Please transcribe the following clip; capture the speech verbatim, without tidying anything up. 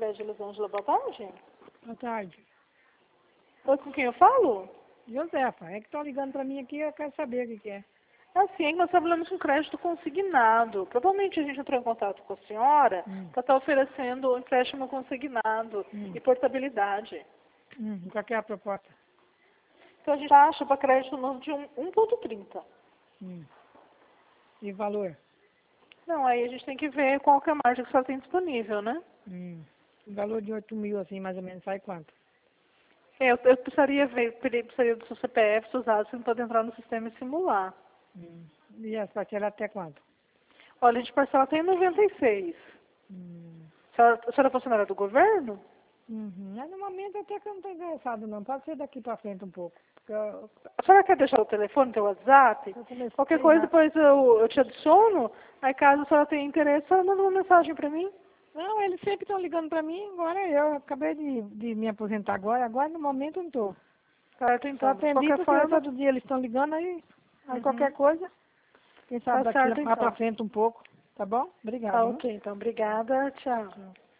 Crédito Elisângela, boa tarde. Boa tarde. Oi, com quem eu falo? Josefa, é que estão ligando para mim aqui, eu quero saber o que, que é. Assim, nós trabalhamos com crédito consignado. Provavelmente a gente entrou em contato com a senhora Hum. para estar oferecendo um empréstimo consignado Hum. e portabilidade. Hum, qual que é a proposta? Então a gente acha para crédito novo de um ponto trinta. Hum. E valor? Não, aí a gente tem que ver qual que é a margem que a senhora tem disponível, né? Hum. O valor de oito mil, assim, mais ou menos, sai quanto? Eu, eu precisaria ver, precisaria do seu C P F, seus dados, para poder entrar no sistema e simular. Hum. E as parcelas até quanto? Olha, a gente parcela até em noventa e seis. Hum. A senhora, a senhora é funcionária do governo? Uhum. Mas no momento até que eu não estou interessado, não. Pode ser daqui para frente um pouco. Porque eu, A senhora quer deixar o telefone, teu WhatsApp? eu comecei Qualquer coisa, já. depois eu, eu te adiciono. Aí, caso a senhora tenha interesse, a senhora manda uma mensagem para mim. Não, eles sempre estão ligando para mim, agora eu acabei de, de me aposentar agora, agora no momento eu não estou. Certo, Só então. De atendi qualquer porque forma, todo dia eles estão ligando aí, aí uhum. qualquer coisa, quem sabe Tá daqui certo, lá para então. frente um pouco, tá bom? Tá Obrigado, hein? ok, então. Obrigada. Tchau. Tchau.